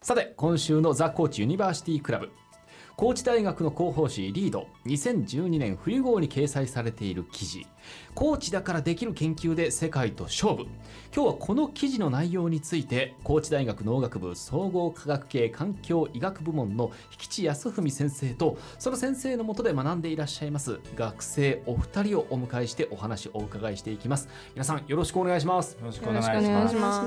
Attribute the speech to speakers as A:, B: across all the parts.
A: さて今週のザ・コーチユニバーシティクラブ、高知大学の広報誌リード2012年冬号に掲載されている記事、高知だからできる研究で世界と勝負。今日はこの記事の内容について高知大学農学部総合科学系環境医学部門の引地康文先生と、その先生の下で学んでいらっしゃいます学生お二人をお迎えしてお話をお伺いしていきます。皆さんよろしくお願いします。
B: よろしくお願いします。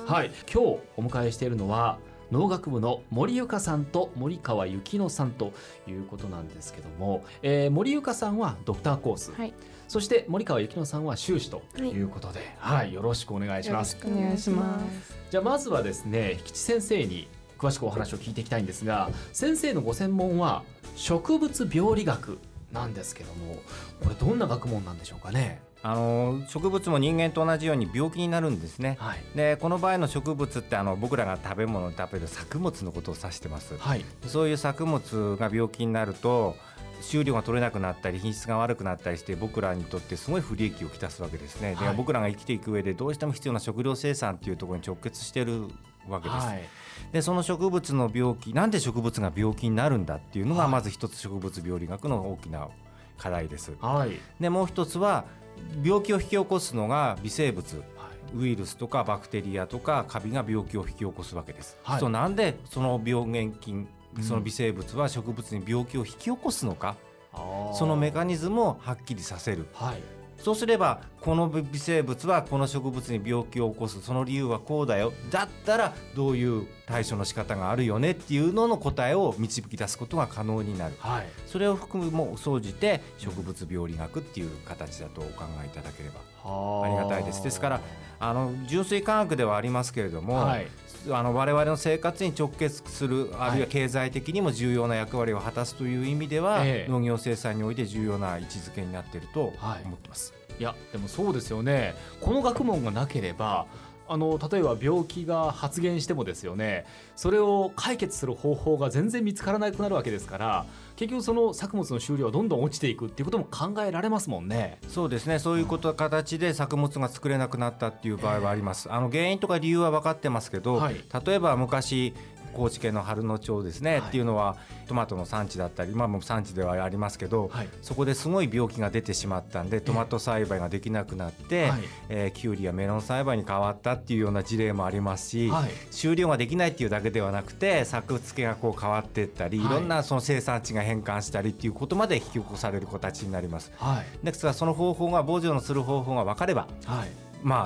A: はい、今日お迎えしているのは農学部の森由香さんと森川幸乃さんということなんですけども、森由香さんはドクターコース、はい、そして森川幸乃さんは修士ということで、はい、よろしくお願いします。
B: よろしくお願いします。
A: じゃあまずはですね、引地先生に詳しくお話を聞いていきたいんですが、先生のご専門は植物病理学なんですけども、これどんな学問なんでしょうかね。
C: 植物も人間と同じように病気になるんですね、はい、でこの場合の植物って僕らが食べ物を食べる作物のことを指してます、はい、そういう作物が病気になると収量が取れなくなったり品質が悪くなったりして僕らにとってすごい不利益をきたすわけですね、はい、で僕らが生きていく上でどうしても必要な食料生産というところに直結しているわけです、はい、でその植物の病気、なんで植物が病気になるんだっていうのがまず一つ植物病理学の大きな課題です、はい、でもう一つは病気を引き起こすのが微生物、ウイルスとかバクテリアとかカビが病気を引き起こすわけです、はい、なんでその病原菌、その微生物は植物に病気を引き起こすのか、そのメカニズムをはっきりさせる、はい、そうすればこの微生物はこの植物に病気を起こす、その理由はこうだよ、だったらどういう対処の仕方があるよねっていうのの答えを導き出すことが可能になる、はい、それを含むも総じて植物病理学っていう形だとお考えいただければありがたいです。ですから純粋科学ではありますけれども、はい、我々の生活に直結する、あるいは経済的にも重要な役割を果たすという意味では、農業生産において重要な位置づけになっていると思ってます、
A: いやでもそうですよね。この学問がなければ例えば病気が発現してもですよね、それを解決する方法が全然見つからなくなるわけですから、結局その作物の収量はどんどん落ちていくっていうことも考えられますもんね。
C: そうですね、そういうこと形で作物が作れなくなったっていう場合はあります。原因とか理由は分かってますけど、はい、例えば昔高知県の春野町ですね、はい、っていうのはトマトの産地だったり、今も産地ではありますけど、はい、そこですごい病気が出てしまったんでトマト栽培ができなくなって、キュウリやメロン栽培に変わったっていうような事例もありますし、はい、収量ができないっていうだけではなくて作付けが変わっていったり、いろんなその生産地が変換したりっていうことまで引き起こされる形になります、はい、ですからその方法が防除のする方法が分かれば、はい、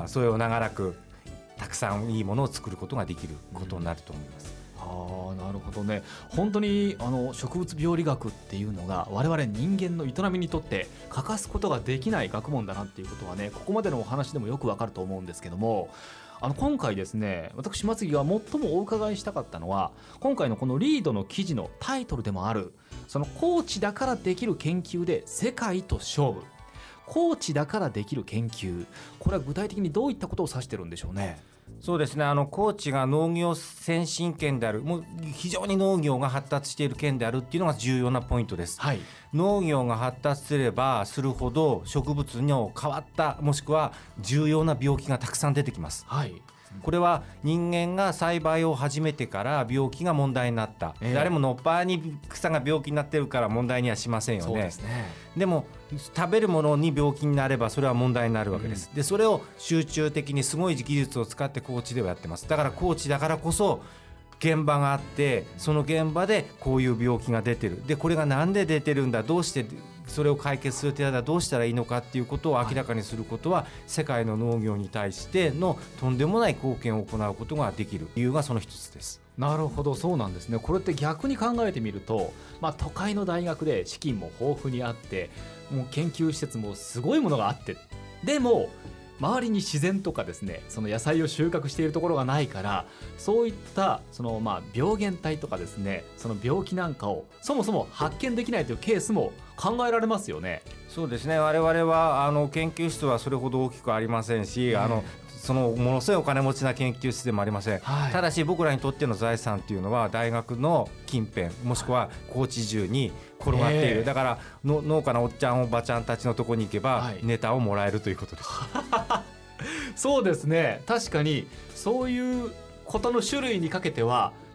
C: それを長らくたくさんいいものを作ることができることになると思います、
A: なるほどね。本当に植物病理学っていうのが我々人間の営みにとって欠かすことができない学問だなっていうことはね、ここまでのお話でもよくわかると思うんですけども、今回ですね、私松木が最もお伺いしたかったのは、今回のこのリードの記事のタイトルでもある、その高知だからできる研究で世界と勝負。高知だからできる研究、これは具体的にどういったことを指してるんでしょうね。
C: そうですね、高知が農業先進県である、もう非常に農業が発達している県であるっていうのが重要なポイントです、はい、農業が発達すればするほど植物の変わったもしくは重要な病気がたくさん出てきます、はい、これは人間が栽培を始めてから病気が問題になった、誰ものっぱに草が病気になってるから問題にはしませんよね。そうですね。でも食べるものに病気になればそれは問題になるわけです、でそれを集中的にすごい技術を使って高知ではやってます。だから高知だからこそ現場があって、その現場でこういう病気が出てる、でこれがなんで出てるんだ、どうしてそれを解決する手はどうしたらいいのかっていうことを明らかにすることは、世界の農業に対してのとんでもない貢献を行うことができる理由がその一つです。
A: なるほど、そうなんですね。これって逆に考えてみると、都会の大学で資金も豊富にあって、もう研究施設もすごいものがあって、でも周りに自然とかですね、その野菜を収穫しているところがないから、そういったその病原体とかですね、その病気なんかをそもそも発見できないというケースも考えられますよね。
C: そうですね、我々は研究室はそれほど大きくありませんし、そのものすごいお金持ちな研究室でもありません、はい、ただし僕らにとっての財産っていうのは大学の近辺もしくは高知中に転がっている、だから農家のおっちゃんおばちゃんたちのところに行けばネタをもらえるということです、
A: はい、そうですね、確かにそういうことの種類にかけては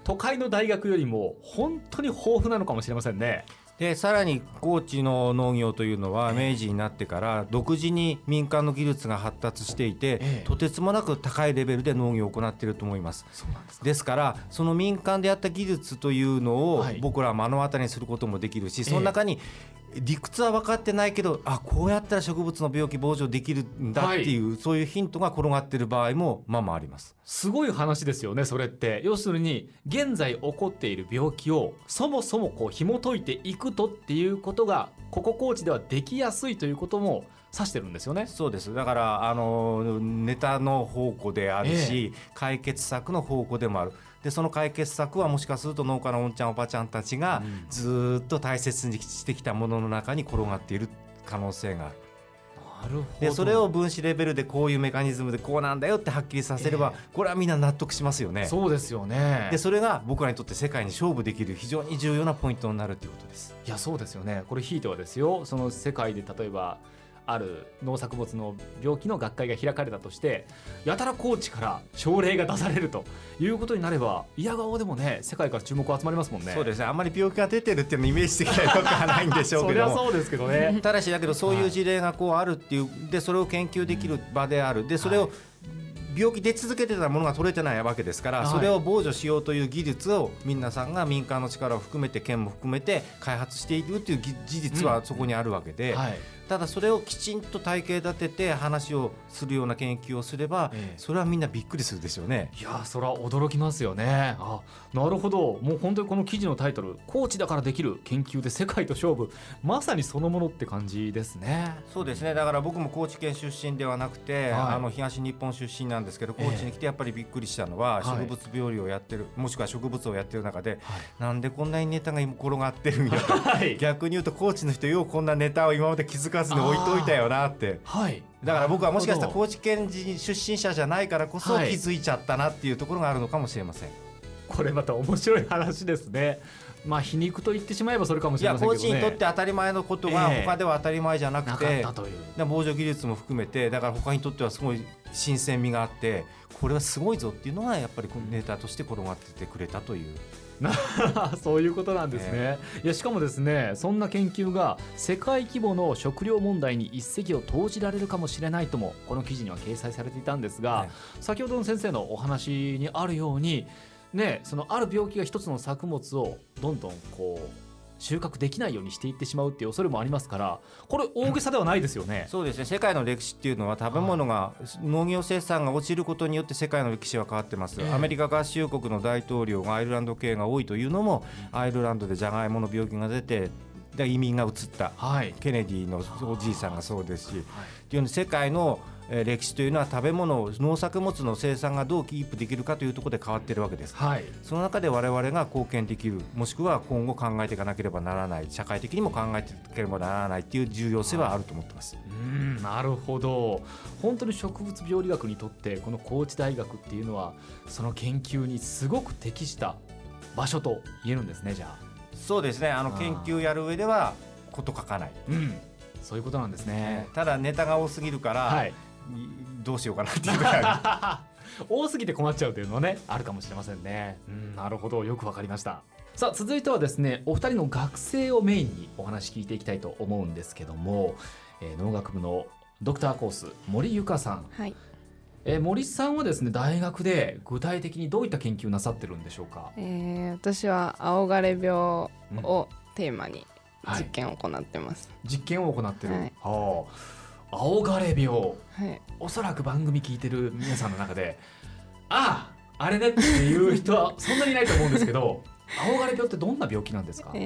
A: 都会の大学よりも本当に豊富なのかもしれませんね。
C: でさらに高知の農業というのは明治になってから独自に民間の技術が発達していて、とてつもなく高いレベルで農業を行っていると思います。
A: そうなんですか。
C: ですからその民間でやった技術というのを僕らは目の当たりにすることもできるし、その中に理屈は分かってないけど、こうやったら植物の病気防除できるんだっていう、そういうヒントが転がっている場合もままあります。
A: すごい話ですよね。それって要するに現在起こっている病気をそもそも紐解いていくとっていうことがここ高知ではできやすいということも指してるんですよね。
C: そうです。だからネタの宝庫であるし、解決策の宝庫でもある。でその解決策はもしかすると農家のおんちゃんおばちゃんたちがずっと大切にしてきたものの中に転がっている可能性がある。
A: なるほど。
C: でそれを分子レベルでこういうメカニズムでこうなんだよってはっきりさせれば、これはみんな納得しますよね。
A: そうですよね。
C: でそれが僕らにとって世界に勝負できる非常に重要なポイントになるということです。
A: いやそうですよね。これひいてはですよ、その世界で例えばある農作物の病気の学会が開かれたとして、やたら高知から症例が出されるということになれば、いやがおでもね世界から注目集まりますもんね。
C: そうですね。あんまり病気が出てるっていうのをイメージできないわけはないんでしょうけども
A: そりゃそうですけどね。
C: ただしだけどそういう事例があるっていう、でそれを研究できる場である。でそれを病気出続けてたものが取れてないわけですから、それを防除しようという技術を皆さんが民間の力を含めて県も含めて開発しているという事実はそこにあるわけで、ただそれをきちんと体系立てて話をするような研究をすれば、それはみんなびっくりするでしょうね。
A: いやそれは驚きますよね。なるほど。もう本当にこの記事のタイトル、高知だからできる研究で世界と勝負、まさにそのものって感じですね。
C: そうですね。だから僕も高知県出身ではなくて、東日本出身なんですけど、高知に来てやっぱりびっくりしたのは、植物病理をやってる、もしくは植物をやってる中で、なんでこんなにネタが今転がってるんやと、逆に言うと高知の人ようこんなネタを今まで気づかずに置いといたよなって、だから僕はもしかしたら高知県出身者じゃないからこそ気づいちゃったなっていうところがあるのかもしれません。
A: これまた面白い話ですね。皮肉と言ってしまえばそれかもしれませんけどね。
C: 高知にとって当たり前のことが他では当たり前じゃなくて、
A: なかったという
C: 防除技術も含めて、だから他にとってはすごい新鮮味があって、これはすごいぞっていうのがやっぱりネタとして転がっててくれたという
A: そういうことなんですね。いやしかもですね、そんな研究が世界規模の食料問題に一石を投じられるかもしれないともこの記事には掲載されていたんですが、先ほどの先生のお話にあるようにそのある病気が一つの作物をどんどん収穫できないようにしていってしまうっていう恐れもありますから、これ大げさではないですよね。
C: そうですね。世界の歴史っていうのは食べ物が、農業生産が落ちることによって世界の歴史は変わってます。アメリカ合衆国の大統領がアイルランド系が多いというのも、アイルランドでジャガイモの病気が出て移民が移った、ケネディのおじいさんがそうですし、というように世界の歴史というのは食べ物、農作物の生産がどうキープできるかというところで変わっているわけです。その中で我々が貢献できる、もしくは今後考えていかなければならない、社会的にも考えていかなければならないという重要性はあると思ってます。
A: なるほど。本当に植物病理学にとってこの高知大学っていうのはその研究にすごく適した場所と言えるんですね。じゃあ
C: そうですね。研究やる上ではこと書かない、
A: そういうことなんですね。
C: ただネタが多すぎるから、どうしようかなっていうか
A: 多すぎて困っちゃうというのはね、あるかもしれませんね。なるほど、よくわかりました。さあ続いてはですね、お二人の学生をメインにお話聞いていきたいと思うんですけども、農学部のドクターコース森由香さん、森さんはですね大学で具体的にどういった研究なさってるんでしょうか。
B: 私は青枯れ病をテーマに実験を行ってます。
A: 実験を行ってる、青枯れ病、おそらく番組聞いてる皆さんの中であれねっていう人はそんなにいないと思うんですけど青枯れ病ってどんな病気なんですか。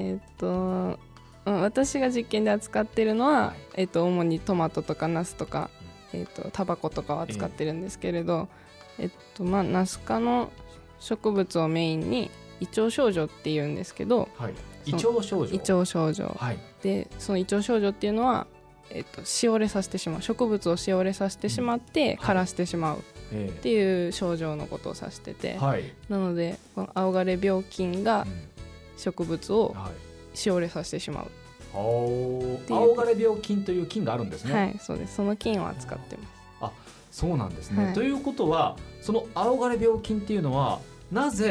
B: 私が実験で扱ってるのは、主にトマトとかナスとか、タバコとかを扱ってるんですけれど、ナス科の植物をメインに胃腸症状っていうんですけど、
A: 胃腸症状、
B: でその胃腸症状っていうのはしおれさせてしまう、植物をしおれさせてしまって枯らしてしまうっていう症状のことを指してて、なのでこの青枯れ病菌が植物をしおれさせてしまう。
A: 青枯れ病菌という菌があるんですね。
B: そうです。その菌を扱ってます。
A: そうなんですね。ということはその青枯れ病菌っていうのはなぜ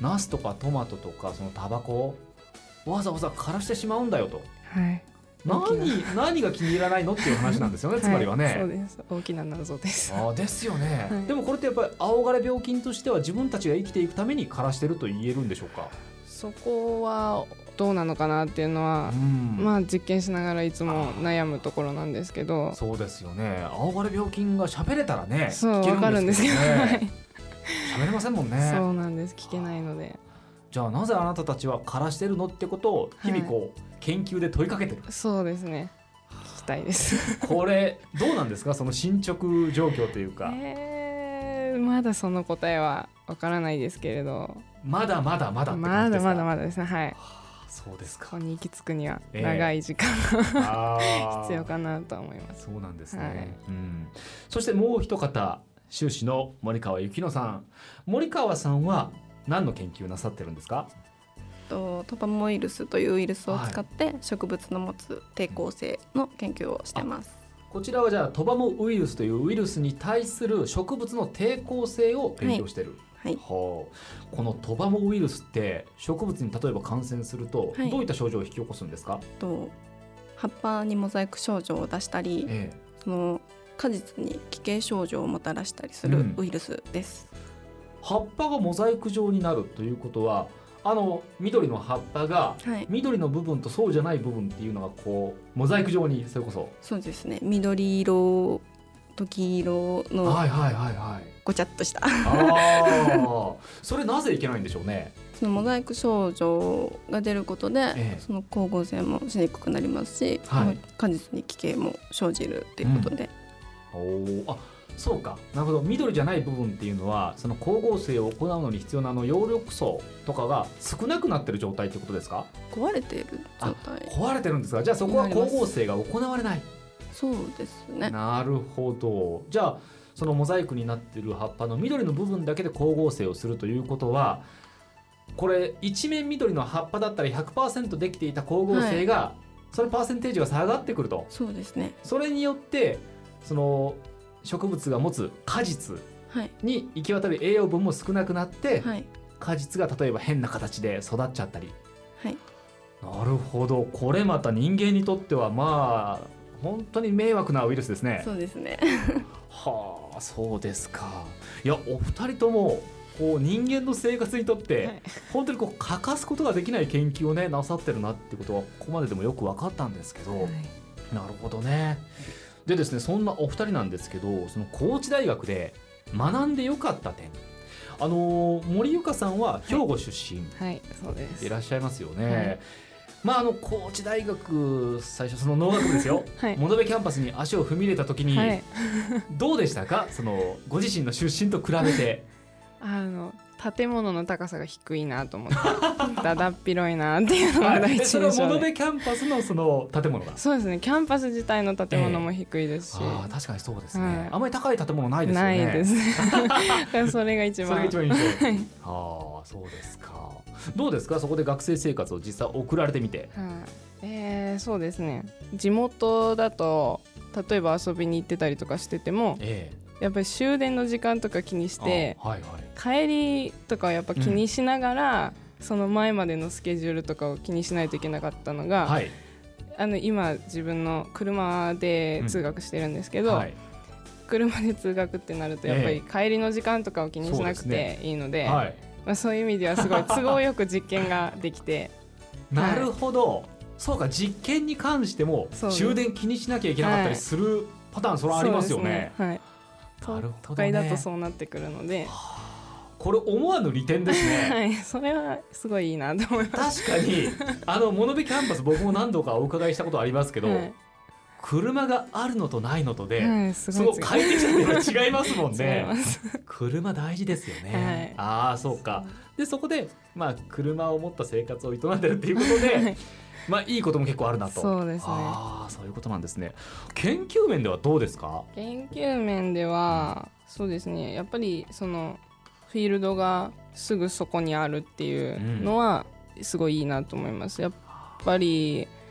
A: ナスとかトマトとかそのタバコをわざわざ枯らしてしまうんだよと、
B: はい、
A: 何が気に入らないのっていう話なんですよねつまりはね、はい、
B: そうです。大きな謎です。
A: ですよね、
B: はい、
A: でもこれってやっぱり青枯れ病菌としては自分たちが生きていくために枯らしてると言えるんでしょうか。
B: そこはどうなのかなっていうのは、まあ実験しながらいつも悩むところなんですけど。
A: そうですよね。青枯れ病菌が喋れたらね、
B: そうわかるんですけどね。
A: 喋れませんもんね。
B: そうなんです。聞けないので。
A: じゃあなぜあなたたちは枯らしてるのってことを日々こう、研究で問いかけてる。
B: そうですね。聞きたいです。
A: これどうなんですか、その進捗状況というか。
B: まだその答えはわからないですけれど。
A: まだまだまだって感じですか。
B: まだまだですね。はい。
A: そうですか。
B: ここに行き着くには長い時間が、必要かなと思います。
A: そうなんですね。はい、そしてもう一方、修士の森川幸乃さん。森川さんは何の研究なさってるんですか。
D: トパモウイルスというウイルスを使って植物の持つ抵抗性の研究をしてます。
A: こちらはじゃあトバモウイルスというウイルスに対する植物の抵抗性を勉強してる。はい、このトバモウイルスって植物に例えば感染するとどういった症状を引き起こすんですか。
D: 葉っぱにモザイク症状を出したり、その果実に奇形症状をもたらしたりするウイルスです。
A: 葉っぱがモザイク状になるということは、緑の葉っぱが緑の部分とそうじゃない部分っていうのがこうモザイク状に、それこそ
D: そうですね、緑色と黄色のごちゃっとした
A: それなぜいけないんでしょうね。
D: そのモザイク症状が出ることで、その光合成もしにくくなりますし、果実に奇形も生じるということで、
A: そうか、なるほど。緑じゃない部分っていうのはその光合成を行うのに必要な葉緑素とかが少なくなってる状態ってことですか。
D: 壊れている状態。
A: 壊れてるんですか。じゃあそこは光合成が行われない。
D: そうですね。
A: なるほど。じゃあそのモザイクになっている葉っぱの緑の部分だけで光合成をするということは、これ一面緑の葉っぱだったら 100% できていた光合成が、そのパーセンテージが下がってくると。
D: そうですね。
A: それによってその植物が持つ果実に行き渡る栄養分も少なくなって、果実が例えば変な形で育っちゃったり、なるほど。これまた人間にとってはまあ本当に迷惑なウイルスですね。
D: そうですね
A: はあ、そうですか。いや、お二人ともこう人間の生活にとって本当にこう欠かすことができない研究をねなさってるなってことはここまででもよく分かったんですけど、なるほどね。でですね、そんなお二人なんですけど、その高知大学で学んでよかった点、森ゆかさんは兵庫出身、
B: そうです。
A: いらっしゃいますよね。高知大学最初その農学部ですよ、物部キャンパスに足を踏み入れた時に、どうでしたか、そのご自身の出身と比べて。
B: 建物の高さが低いなと思ってだだっ広いなっていうのが第一印象で、
A: その物部キャンパスのその建物が。
B: そうですね、キャンパス自体の建物も低いですし、
A: 確かにそうですね、あまり高い建物ないですよね。
B: ないですそれが一番
A: 印象そうですか。どうですか、そこで学生生活を実際送られてみて。
B: そうですね、地元だと例えば遊びに行ってたりとかしてても、やっぱり終電の時間とか気にして、帰りとかやっぱ気にしながら、その前までのスケジュールとかを気にしないといけなかったのが、今自分の車で通学してるんですけど、車で通学ってなるとやっぱり帰りの時間とかを気にしなくていいので、そういう意味ではすごい都合よく実験ができて
A: なるほど、そうか、実験に関しても終電気にしなきゃいけなかったりするパターン、それはありますよね。
B: 都会だとそうなってくるので、
A: これ思わぬ利点ですね。
B: それはすごいいいなと思います。
A: 確かに物部キャンパス僕も何度かお伺いしたことありますけど、車があるのとないのとで、すごい快適さっていうのは違いますもんね。車大事ですよね。そうか。でそこで車を持った生活を営んでるっていうことでいいことも結構あるなと。
B: そうですね。
A: そういうことなんですね。研究面ではどうですか。
B: 研究面ではそうですね、やっぱりそのフィールドがすぐそこにあるっていうのはすごいいいなと思います。やっぱり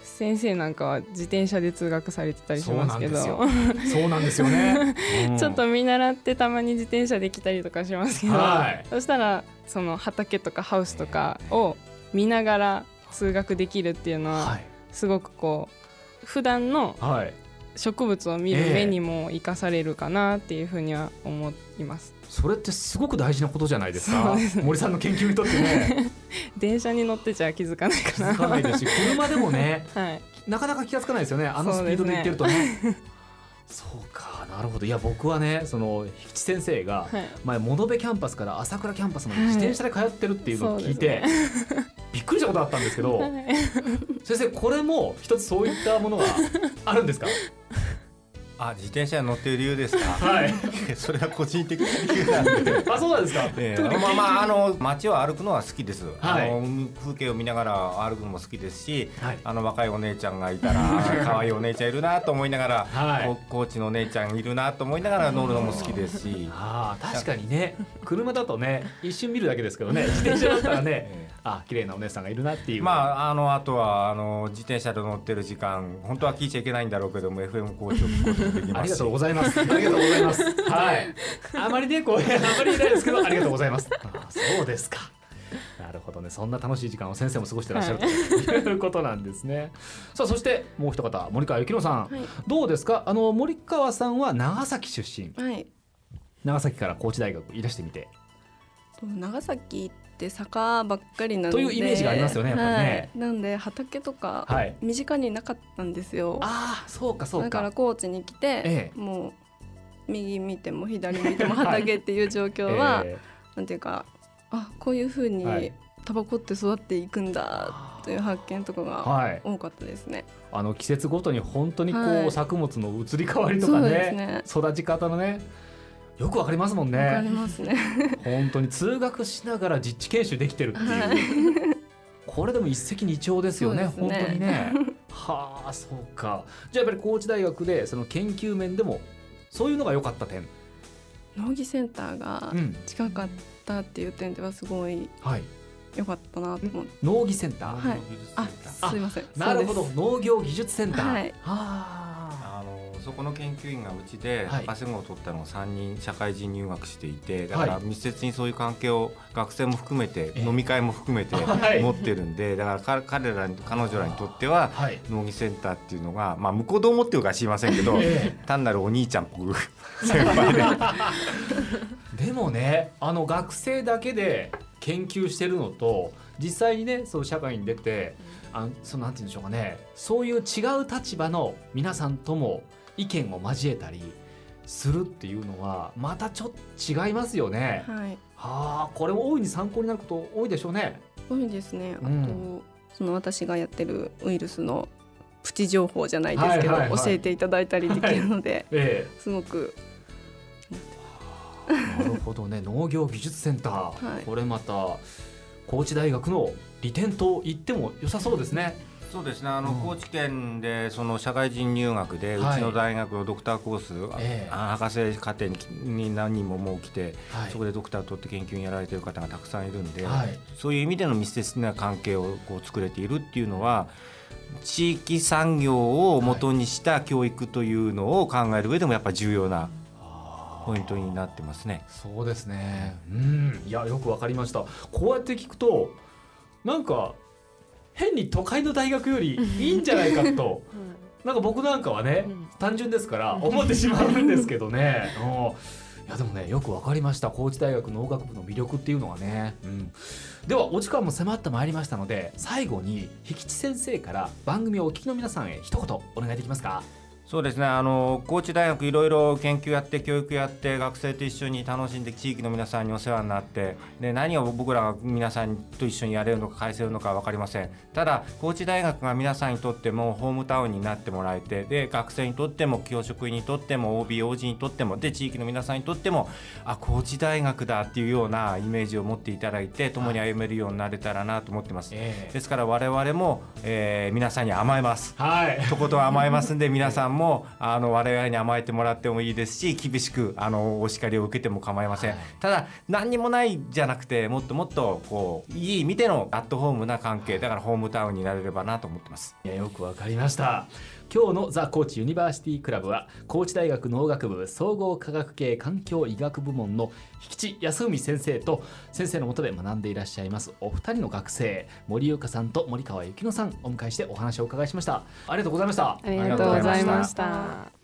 B: 先生なんかは自転車で通学されてたりしますけど、
A: そうなんですよね、
B: ちょっと見習ってたまに自転車で来たりとかしますけど、そしたらその畑とかハウスとかを見ながら通学できるっていうのはすごくこう普段の植物を見る目にも生かされるかなっていうふうには思います。
A: それってすごく大事なことじゃないですか。森さんの研究にとってね
B: 電車に乗ってちゃ気づかないかな。
A: 気づかないですし、車でもね、なかなか気がつかないですよね、あのスピードで行ってるとね。そうか、なるほど。いや僕はね、その引地先生が前物部キャンパスから朝倉キャンパスまで自転車で通ってるっていうのを聞いて、びっくりしたことあったんですけど、先生これも一つそういったものがあるんですか？
C: 自転車に乗っている理由ですか？それは個人的な理由なんで
A: そうなんですか？
C: 街を歩くのは好きです、風景を見ながら歩くのも好きですし、若いお姉ちゃんがいたら可愛いお姉ちゃんいるなと思いながら、コーチのお姉ちゃんいるなと思いながら乗るのも好きですし、
A: 確かにね、車だとね一瞬見るだけですけどね、自転車だったらね綺麗なお姉さんがいるなっていう。
C: あとは自転車で乗ってる時間、本当は聞いちゃいけないんだろうけども FM コーチを聞くこともできますし、
A: ありがとうございます。ありがとうございます。あまりねあまり言えないですけど、ありがとうございます。そうですか。なるほどね。そんな楽しい時間を先生も過ごしてらっしゃるということなんですね。さあそしてもう一方、森川幸乃さん、どうですか？森川さんは長崎出身、長崎から高知大学いらしてみて。
D: 長崎って坂ばっかりなので
A: というイメージがありますよね、やっぱりね。
D: なんで畑とか身近になかったんですよ。
A: そうかそうか。
D: だから高知に来て、もう右見ても左見ても畑っていう状況は、なんていうか、こういう風にタバコって育っていくんだという発見とかが多かったですね。
A: 季節ごとに本当に作物の移り変わりとかね、育ち方のね、よくわかりますもんね。
D: わかりますね。
A: 本当に通学しながら実地研修できてるっていう、これでも一石二鳥ですよね。本当にね。そうか。じゃあやっぱり高知大学でその研究面でもそういうのが良かった点。
D: 農技センターが近かったっていう点ではすごい良かったなと思って。
A: 農技センター。
D: すいません。
A: なるほど、農業技術センター。
C: そこの研究員がうちで博士号を取ったのが3人社会人入学していて、だから密接にそういう関係を学生も含めて、飲み会も含めて持ってるんで、だから彼女らにとっては農技センターっていうのが、向こうどう思ってるか知りませんけど、単なるお兄ちゃんっぽく先輩
A: ででもね、学生だけで研究してるのと実際にね、その社会に出てなんて言うんでしょうかね、そういう違う立場の皆さんとも意見を交えたりするっていうのはまたちょっと違いますよね。これも大いに参考になること多いでしょうね。
D: 多いですね。あと、その私がやってるウイルスのプチ情報じゃないですけど、教えていただいたりできるので、すごく。
A: なるほどね。農業技術センター、これまた高知大学の利点と言っても良さそうですね。
C: そうですね。高知県でその社会人入学で、うちの大学のドクターコース、博士課程に何人ももう来て、そこでドクター取って研究にやられている方がたくさんいるんで、そういう意味での密接な関係を作れているっていうのは、地域産業を元にした教育というのを考える上でもやっぱり重要なポイントになってますね。
A: そうですね。いや、よくわかりました。こうやって聞くとなんか変に都会の大学よりいいんじゃないかとなんか僕なんかはね、単純ですから思ってしまうんですけどね。いやでもね、よくわかりました。高知大学農学部の魅力っていうのはね。ではお時間も迫ってまいりましたので、最後に引地先生から番組をお聞きの皆さんへ一言お願いできますか？
C: そうですね。高知大学いろいろ研究やって教育やって学生と一緒に楽しんで地域の皆さんにお世話になって、で何を僕らが皆さんと一緒にやれるのか返せるのか分かりません。ただ高知大学が皆さんにとってもホームタウンになってもらえて、で学生にとっても教職員にとっても OB、OG にとってもで地域の皆さんにとっても高知大学だっていうようなイメージを持っていただいて、共に歩めるようになれたらなと思ってます。ですから我々も、皆さんに甘えます。とことん甘えますんで、皆さんも我々に甘えてもらってもいいですし、厳しくお叱りを受けても構いません、はい、ただ何にもないじゃなくて、もっともっとこういい意味でのアットホームな関係だからホームタウンになれればなと思ってます。
A: いや、よくわかりました。今日のザ・高知ユニバーシティクラブは、高知大学農学部総合科学系環境医学部門の引地康文先生と、先生の下で学んでいらっしゃいますお二人の学生、森優香さんと森川幸乃さん、お迎えしてお話をお伺いしました。ありがとうございました。
B: ありがとうございました。